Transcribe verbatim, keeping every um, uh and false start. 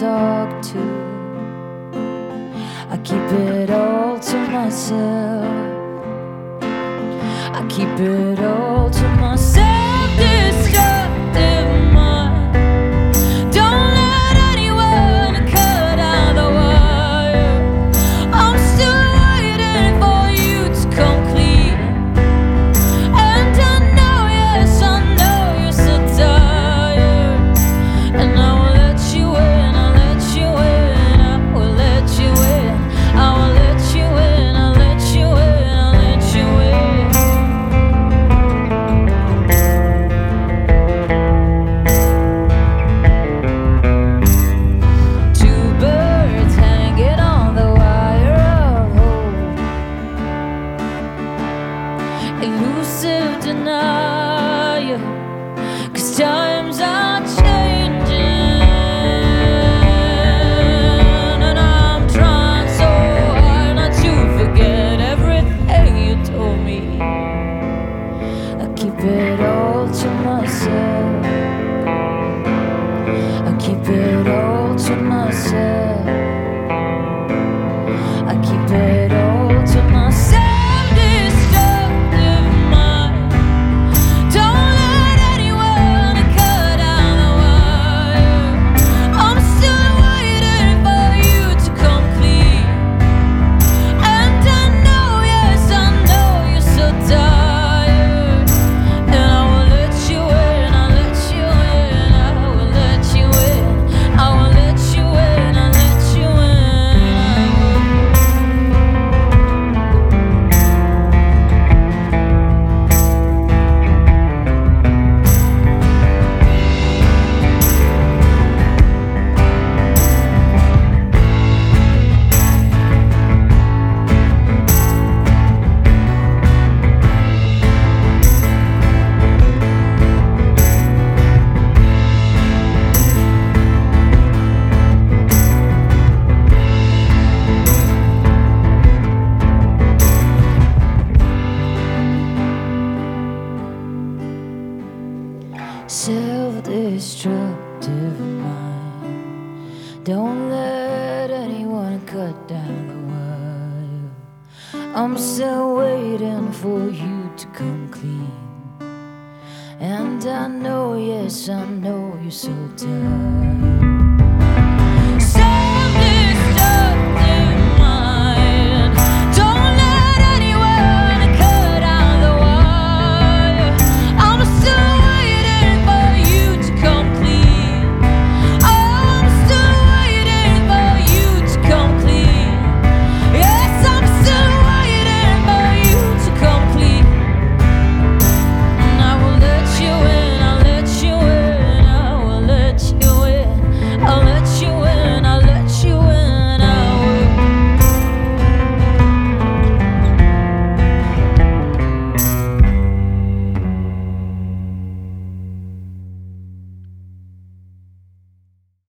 talk to. I keep it all to myself. I keep it all to myself. Destructive mind. Don't let anyone cut out the wire. I'm still waiting for you to come clean. And I know, yes, I know you're so tired. And I will let you in, I'll let you in, I will let you in, I will let you in, I'll let you in, I'll let you in. Two birds hanging on the wire of hope. Elusive denial, 'cause times are changing. And I'm trying so hard not to forget everything you told me. I keep it all to myself. I keep it all to myself. I keep it all to myself. Destructive mind. Don't let anyone cut out the wire. I'm still waiting for you to come clean. And I know, yes, I know you're so tired. And I will let you in, I'll let you in, I will let you in, I will let you in, I'll let you in, I will. Self-destructive mind. Don't let anyone cut down the wire. I'm still waiting for you to come clean. And I know, yes, I know you're so tired.